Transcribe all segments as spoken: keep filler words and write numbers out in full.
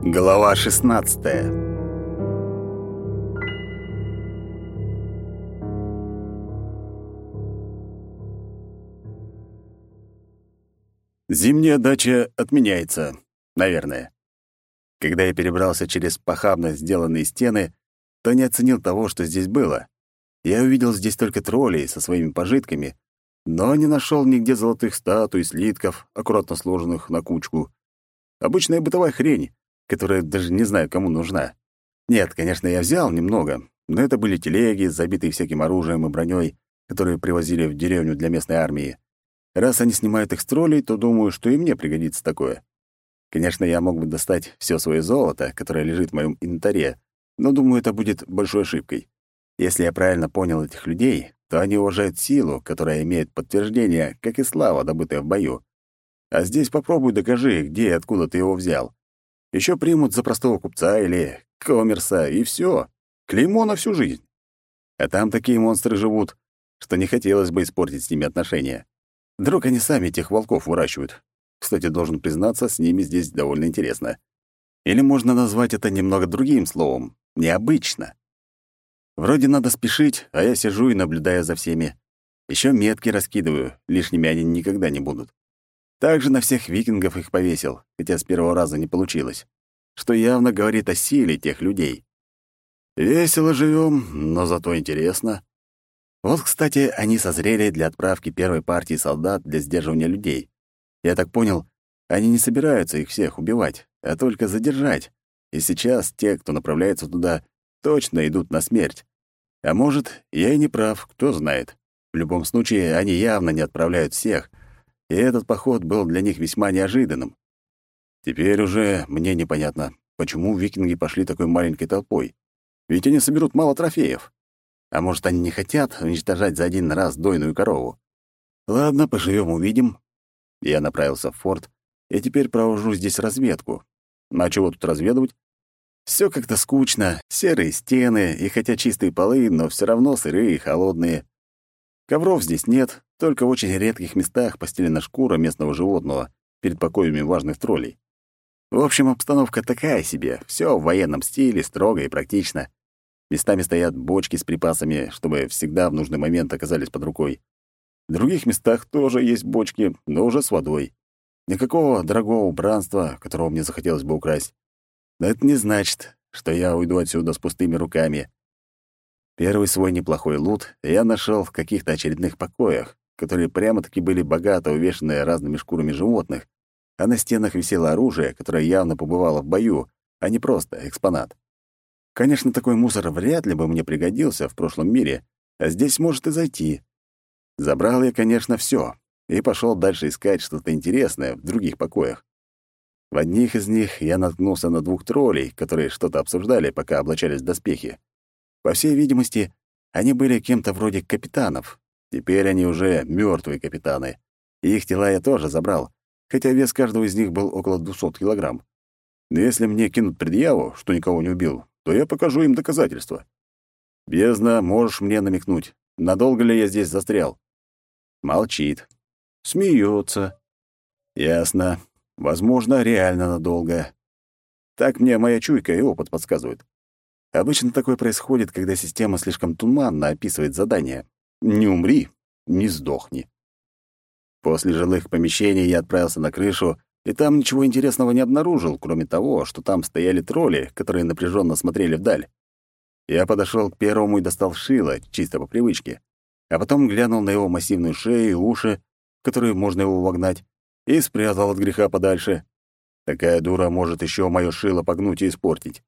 Глава шестнадцатая. Зимняя дача отменяется, наверное. Когда я перебрался через похабно сделанные стены, то не оценил того, что здесь было. Я увидел здесь только троллей со своими пожитками, но не нашел нигде золотых статуй, слитков, аккуратно сложенных на кучку. Обычная бытовая хрень, которая даже не знаю, кому нужна. Нет, конечно, я взял немного, но это были телеги, забитые всяким оружием и броней, которые привозили в деревню для местной армии. Раз они снимают их с троллей, то думаю, что и мне пригодится такое. Конечно, я мог бы достать все свое золото, которое лежит в моем инвентаре, но думаю, это будет большой ошибкой. Если я правильно понял этих людей, то они уважают силу, которая имеет подтверждение, как и слава, добытая в бою. А здесь попробуй докажи, где и откуда ты его взял. Еще примут за простого купца или коммерса, и все. Клеймо на всю жизнь. А там такие монстры живут, что не хотелось бы испортить с ними отношения. Вдруг они сами этих волков выращивают. Кстати, должен признаться, с ними здесь довольно интересно. Или можно назвать это немного другим словом — необычно. Вроде надо спешить, а я сижу и наблюдаю за всеми. Еще метки раскидываю, лишними они никогда не будут. Также на всех викингов их повесил, хотя с первого раза не получилось, что явно говорит о силе тех людей. Весело живем, но зато интересно. Вот, кстати, они созрели для отправки первой партии солдат для сдерживания людей. Я так понял, они не собираются их всех убивать, а только задержать. И сейчас те, кто направляется туда, точно идут на смерть. А может, я и не прав, кто знает. В любом случае, они явно не отправляют всех, и этот поход был для них весьма неожиданным. Теперь уже мне непонятно, почему викинги пошли такой маленькой толпой. Ведь они соберут мало трофеев. А может, они не хотят уничтожать за один раз дойную корову? Ладно, поживем, увидим. Я направился в форт, и теперь провожу здесь разведку. А чего тут разведывать? Все как-то скучно, серые стены, и хотя чистые полы, но все равно сырые и холодные. Ковров здесь нет, только в очень редких местах постелена шкура местного животного перед покоями важных троллей. В общем, обстановка такая себе, все в военном стиле, строго и практично. Местами стоят бочки с припасами, чтобы всегда в нужный момент оказались под рукой. В других местах тоже есть бочки, но уже с водой. Никакого дорогого убранства, которого мне захотелось бы украсть. Но это не значит, что я уйду отсюда с пустыми руками. Первый свой неплохой лут я нашел в каких-то очередных покоях, которые прямо-таки были богато увешаны разными шкурами животных, а на стенах висело оружие, которое явно побывало в бою, а не просто экспонат. Конечно, такой мусор вряд ли бы мне пригодился в прошлом мире, а здесь может и зайти. Забрал я, конечно, все и пошел дальше искать что-то интересное в других покоях. В одних из них я наткнулся на двух троллей, которые что-то обсуждали, пока облачались в доспехи. По всей видимости, они были кем-то вроде капитанов. Теперь они уже мертвые капитаны. И их тела я тоже забрал, хотя вес каждого из них был около двухсот килограмм. Но если мне кинут предъяву, что никого не убил, то я покажу им доказательства. Бездна, можешь мне намекнуть, надолго ли я здесь застрял? Молчит. Смеется. Ясно. Возможно, реально надолго. Так мне моя чуйка и опыт подсказывают. Обычно такое происходит, когда система слишком туманно описывает задание. Не умри, не сдохни. После жилых помещений я отправился на крышу, и там ничего интересного не обнаружил, кроме того, что там стояли тролли, которые напряженно смотрели вдаль. Я подошел к первому и достал шило, чисто по привычке, а потом глянул на его массивную шею и уши, в которые можно его вогнать, и спрятал от греха подальше. Такая дура может еще моё шило погнуть и испортить.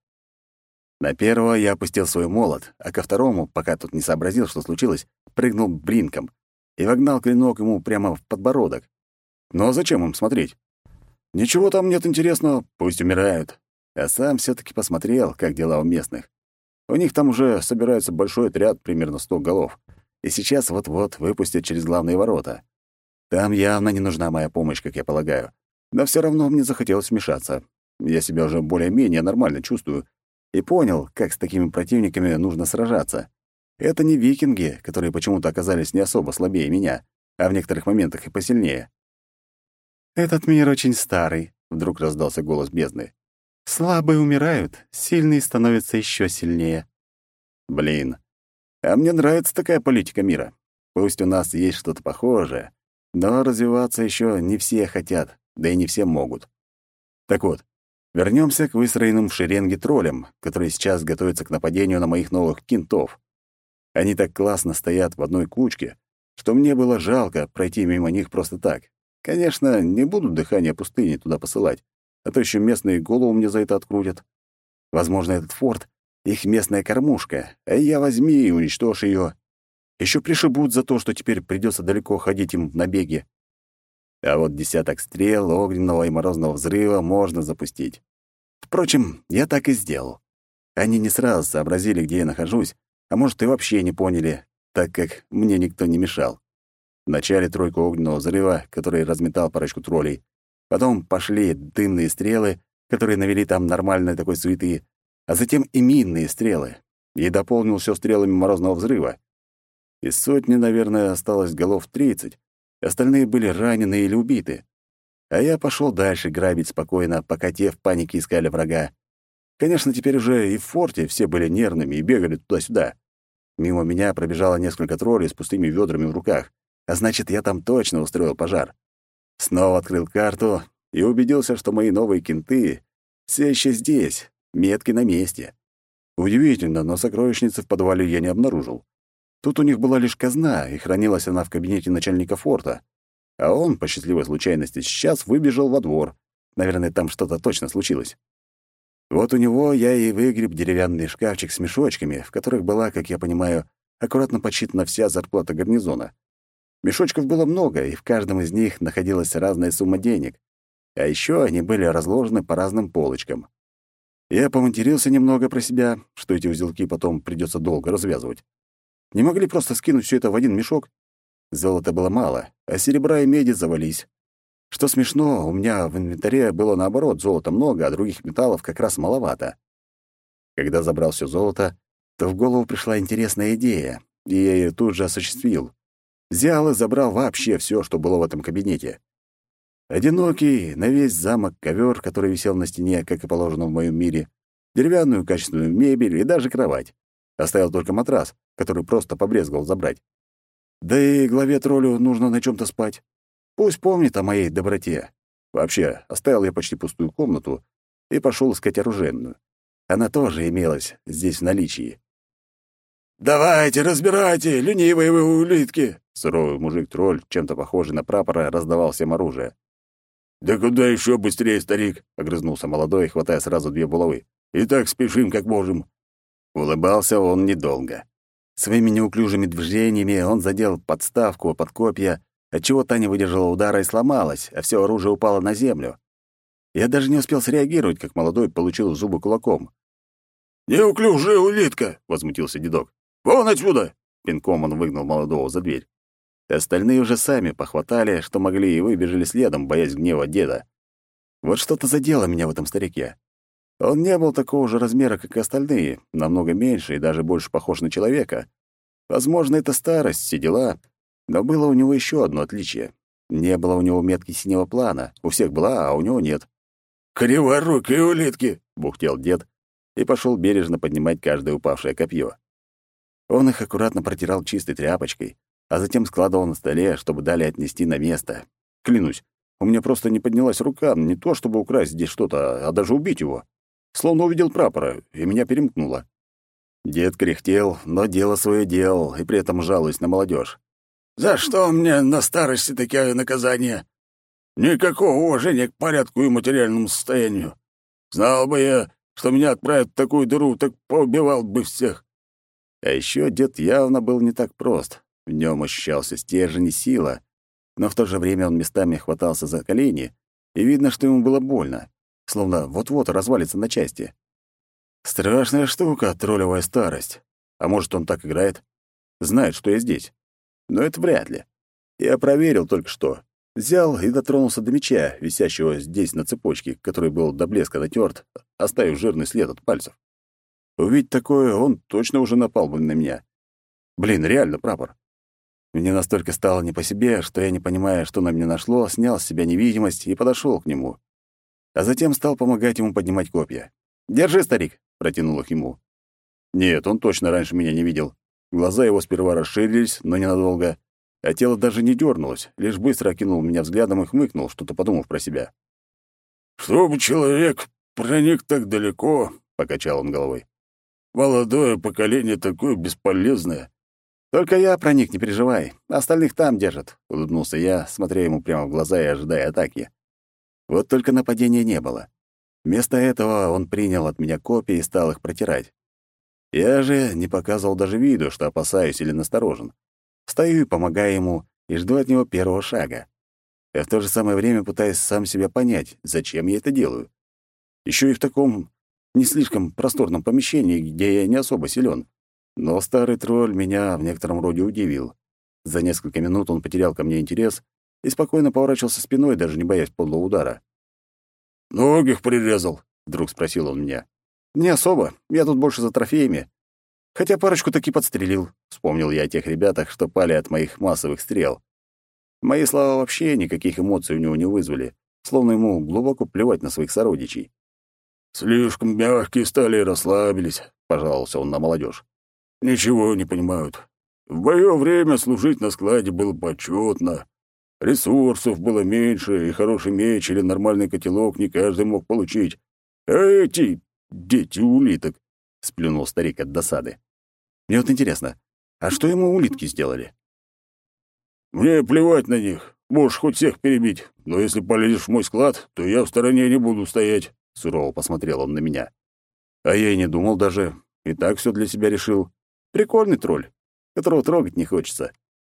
На первого я опустил свой молот, а ко второму, пока тот не сообразил, что случилось, прыгнул бринком и вогнал клинок ему прямо в подбородок. Ну а зачем им смотреть? Ничего там нет интересного, пусть умирают. А сам все таки посмотрел, как дела у местных. У них там уже собирается большой отряд, примерно сто голов, и сейчас вот-вот выпустят через главные ворота. Там явно не нужна моя помощь, как я полагаю. Но все равно мне захотелось вмешаться. Я себя уже более-менее нормально чувствую и понял, как с такими противниками нужно сражаться. Это не викинги, которые почему-то оказались не особо слабее меня, а в некоторых моментах и посильнее. «Этот мир очень старый», — вдруг раздался голос бездны. Слабые умирают, сильные становятся еще сильнее. Блин, а мне нравится такая политика мира. Пусть у нас есть что-то похожее, но развиваться еще не все хотят, да и не все могут. Так вот, вернемся к выстроенным в шеренге троллям, которые сейчас готовятся к нападению на моих новых кентов. Они так классно стоят в одной кучке, что мне было жалко пройти мимо них просто так. Конечно, не буду дыхание пустыни туда посылать, а то еще местные голову мне за это открутят. Возможно, этот форт — их местная кормушка, а я возьми и уничтожь ее. Еще пришибут за то, что теперь придется далеко ходить им в набеги. А вот десяток стрел, огненного и морозного взрыва можно запустить. Впрочем, я так и сделал. Они не сразу сообразили, где я нахожусь, а может, и вообще не поняли, так как мне никто не мешал. Вначале тройку огненного взрыва, который разметал парочку троллей. Потом пошли дымные стрелы, которые навели там нормальной такой суеты, а затем и минные стрелы. И дополнил все стрелами морозного взрыва. Из сотни, наверное, осталось голов тридцать, остальные были ранены или убиты. А я пошел дальше грабить спокойно, пока те в панике искали врага. Конечно, теперь уже и в форте все были нервными и бегали туда-сюда. Мимо меня пробежало несколько троллей с пустыми ведрами в руках, а значит, я там точно устроил пожар. Снова открыл карту и убедился, что мои новые кенты все еще здесь, метки на месте. Удивительно, но сокровищницы в подвале я не обнаружил. Тут у них была лишь казна, и хранилась она в кабинете начальника форта. А он, по счастливой случайности, сейчас выбежал во двор. Наверное, там что-то точно случилось. Вот у него я и выгреб деревянный шкафчик с мешочками, в которых была, как я понимаю, аккуратно подсчитана вся зарплата гарнизона. Мешочков было много, и в каждом из них находилась разная сумма денег. А еще они были разложены по разным полочкам. Я поматерился немного про себя, что эти узелки потом придется долго развязывать. Не могли просто скинуть все это в один мешок? Золота было мало, а серебра и меди завались. Что смешно, у меня в инвентаре было наоборот, золота много, а других металлов как раз маловато. Когда забрал все золото, то в голову пришла интересная идея, и я ее тут же осуществил. Взял и забрал вообще все, что было в этом кабинете. Одинокий, на весь замок ковер, который висел на стене, как и положено в моем мире, деревянную качественную мебель и даже кровать. Оставил только матрас, который просто побрезговал забрать. Да и главе троллю нужно на чем то спать. Пусть помнит о моей доброте. Вообще, оставил я почти пустую комнату и пошел искать оружейную. Она тоже имелась здесь в наличии. «Давайте, разбирайте, ленивые вы улитки!» Суровый мужик-тролль, чем-то похожий на прапора, раздавал всем оружие. «Да куда еще быстрее, старик?» — огрызнулся молодой, хватая сразу две булавы. «И так спешим, как можем». Улыбался он недолго. Своими неуклюжими движениями он задел подставку под копья, отчего та не выдержала удара и сломалась, а все оружие упало на землю. Я даже не успел среагировать, как молодой получил в зубы кулаком. «Неуклюжая улитка!» — возмутился дедок. «Вон отсюда!» — пинком он выгнал молодого за дверь. Остальные уже сами похватали, что могли, и выбежали следом, боясь гнева деда. Вот что-то задело меня в этом старике. Он не был такого же размера, как и остальные, намного меньше и даже больше похож на человека. Возможно, это старость, все дела, но было у него еще одно отличие. Не было у него метки синего плана, у всех была, а у него нет. «Криворукие улитки!» — бухтел дед и пошел бережно поднимать каждое упавшее копье. Он их аккуратно протирал чистой тряпочкой, а затем складывал на столе, чтобы далее отнести на место. Клянусь, у меня просто не поднялась рука, не то чтобы украсть здесь что-то, а даже убить его. Словно увидел прапора, и меня перемкнуло. Дед кряхтел, но дело свое делал, и при этом жалуясь на молодежь. «За что мне на старости такое наказание? Никакого уважения к порядку и материальному состоянию. Знал бы я, что меня отправят в такую дыру, так поубивал бы всех». А еще дед явно был не так прост. В нем ощущался стержень и сила, но в то же время он местами хватался за колени, и видно, что ему было больно, словно вот-вот развалится на части. Страшная штука, троллевая старость. А может, он так играет? Знает, что я здесь. Но это вряд ли. Я проверил только что. Взял и дотронулся до меча, висящего здесь на цепочке, который был до блеска натерт, оставив жирный след от пальцев. Увидеть такое, он точно уже напал бы на меня. Блин, реально прапор. Мне настолько стало не по себе, что я, не понимая, что на меня нашло, снял с себя невидимость и подошел к нему. а затем стал помогать ему поднимать копья. «Держи, старик!» — протянул их ему. Нет, он точно раньше меня не видел. Глаза его сперва расширились, но ненадолго, а тело даже не дернулось, лишь быстро окинул меня взглядом и хмыкнул, что-то подумав про себя. «Чтобы человек проник так далеко», — покачал он головой. «Молодое поколение такое бесполезное». «Только я проник, не переживай. Остальных там держат», — улыбнулся я, смотря ему прямо в глаза и ожидая атаки. Вот только нападения не было. Вместо этого он принял от меня копья и стал их протирать. Я же не показывал даже виду, что опасаюсь или насторожен. Стою и помогаю ему, и жду от него первого шага. Я в то же самое время пытаюсь сам себя понять, зачем я это делаю. Еще и в таком не слишком просторном помещении, где я не особо силен. Но старый тролль меня в некотором роде удивил. За несколько минут он потерял ко мне интерес и спокойно поворачивался спиной, даже не боясь подлого удара. «Многих прирезал?» — вдруг спросил он меня. «Не особо. Я тут больше за трофеями. Хотя парочку таки подстрелил», — вспомнил я о тех ребятах, что пали от моих массовых стрел. Мои слова вообще никаких эмоций у него не вызвали, словно ему глубоко плевать на своих сородичей. «Слишком мягкие стали и расслабились», — пожаловался он на молодежь. «Ничего не понимают. В моё время служить на складе было почетно. Ресурсов было меньше, и хороший меч или нормальный котелок не каждый мог получить. А эти дети улиток», — сплюнул старик от досады. «Мне вот интересно, а что ему улитки сделали?» «Мне плевать на них. Можешь хоть всех перебить, но если полезешь в мой склад, то я в стороне не буду стоять», — сурово посмотрел он на меня. А я и не думал даже. И так все для себя решил. Прикольный тролль, которого трогать не хочется.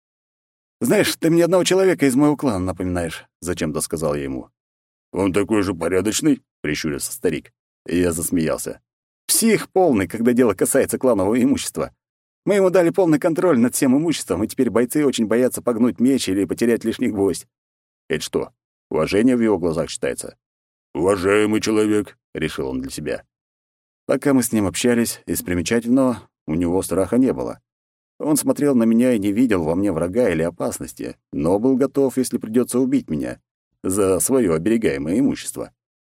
«Знаешь, ты мне одного человека из моего клана напоминаешь», — зачем-то сказал я ему. «Он такой же порядочный?» — прищурился старик. И я засмеялся. «Псих полный, когда дело касается кланового имущества. Мы ему дали полный контроль над всем имуществом, и теперь бойцы очень боятся погнуть меч или потерять лишний гвоздь». «Это что, уважение в его глазах считается?» «Уважаемый человек», — решил он для себя. Пока мы с ним общались, из примечательного у него страха не было. Он смотрел на меня и не видел во мне врага или опасности, но был готов, если придется убить меня, за свое оберегаемое имущество.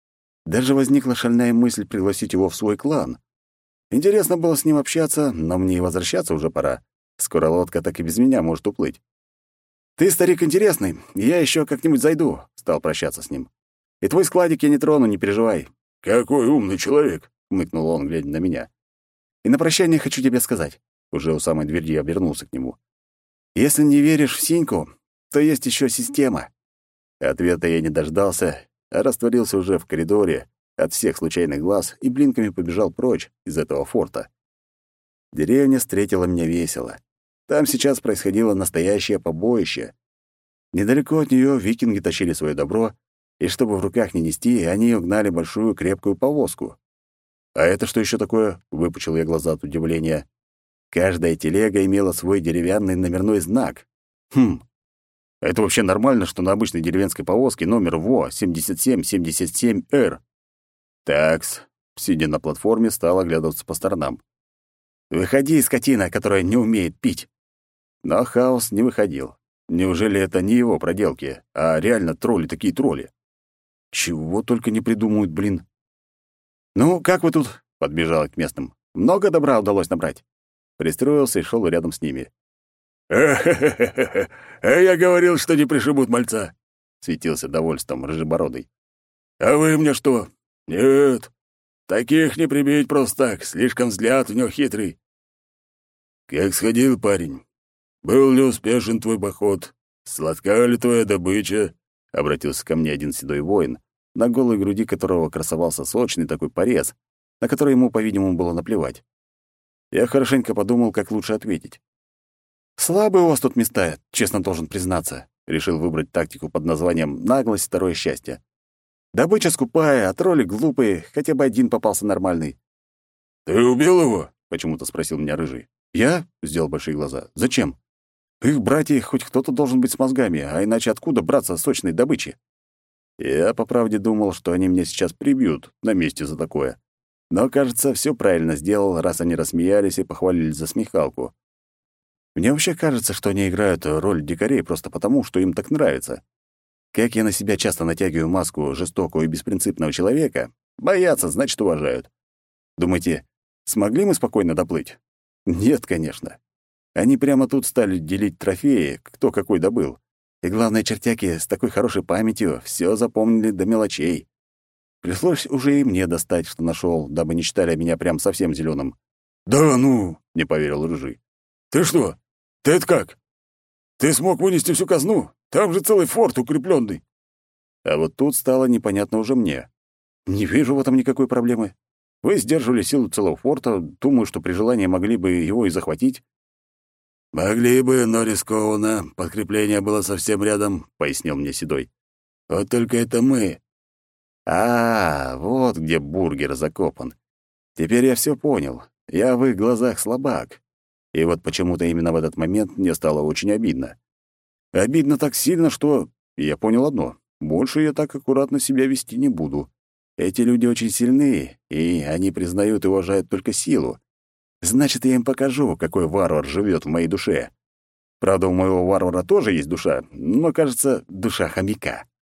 Даже возникла шальная мысль пригласить его в свой клан. Интересно было с ним общаться, но мне и возвращаться уже пора. Скоро лодка так и без меня может уплыть. «Ты, старик, интересный, я еще как-нибудь зайду», — стал прощаться с ним. «И твой складик я не трону, не переживай». «Какой умный человек», — хмыкнул он, глядя на меня. «И на прощание хочу тебе сказать». Уже у самой двери я обернулся к нему. «Если не веришь в Синьку, то есть еще система». Ответа я не дождался, а растворился уже в коридоре от всех случайных глаз и блинками побежал прочь из этого форта. Деревня встретила меня весело. Там сейчас происходило настоящее побоище. Недалеко от нее викинги тащили свое добро, и чтобы в руках не нести, они угнали большую крепкую повозку. «А это что еще такое?» — выпучил я глаза от удивления. Каждая телега имела свой деревянный номерной знак. Хм, а это вообще нормально, что на обычной деревенской повозке номер ВО семьдесят семь семьдесят семь эр? Такс, сидя на платформе, стал оглядываться по сторонам. «Выходи, скотина, которая не умеет пить!» Но Хаос не выходил. Неужели это не его проделки, а реально тролли такие тролли? Чего только не придумают, блин. «Ну, как вы тут?» — подбежал к местным. «Много добра удалось набрать?» Пристроился и шел рядом с ними. «Э-хе-хе-хе! А я говорил, что не пришибут мальца!» — светился довольством рыжебородый. «А вы мне что? Нет, таких не прибить просто так, слишком взгляд у него хитрый». «Как сходил, парень? Был ли успешен твой поход? Сладка ли твоя добыча?» — обратился ко мне один седой воин, на голой груди которого красовался сочный такой порез, на который ему, по-видимому, было наплевать. Я хорошенько подумал, как лучше ответить. «Слабые у вас тут места, честно должен признаться», — решил выбрать тактику под названием «наглость, второе счастье». «Добыча скупая, а тролли глупые, хотя бы один попался нормальный». «Ты убил его?» — почему-то спросил меня рыжий. «Я?» — сделал большие глаза. «Зачем? Их братья хоть кто-то должен быть с мозгами, а иначе откуда браться сочной добычи?» Я, по правде, думал, что они меня сейчас прибьют на месте за такое. Но, кажется, все правильно сделал, раз они рассмеялись и похвалили за смехалку. Мне вообще кажется, что они играют роль дикарей просто потому, что им так нравится. Как я на себя часто натягиваю маску жестокого и беспринципного человека, боятся, значит, уважают. Думаете, смогли мы спокойно доплыть? Нет, конечно. Они прямо тут стали делить трофеи, кто какой добыл. И главное, чертяки с такой хорошей памятью все запомнили до мелочей. Пришлось уже и мне достать, что нашел, дабы не считали меня прям совсем зеленым. «Да ну!» — не поверил Рыжий. «Ты что? Ты это как? Ты смог вынести всю казну? Там же целый форт укрепленный. А вот тут стало непонятно уже мне. Не вижу в этом никакой проблемы. Вы сдерживали силу целого форта, думаю, что при желании могли бы его и захватить. «Могли бы, но рискованно. Подкрепление было совсем рядом», — пояснил мне Седой. «Вот только это мы». А, вот где бургер закопан. Теперь я все понял. Я в их глазах слабак. И вот почему-то именно в этот момент мне стало очень обидно. Обидно так сильно, что я понял одно. Больше я так аккуратно себя вести не буду. Эти люди очень сильны, и они признают и уважают только силу. Значит, я им покажу, какой варвар живет в моей душе. Правда, у моего варвара тоже есть душа, но, кажется, душа хомяка.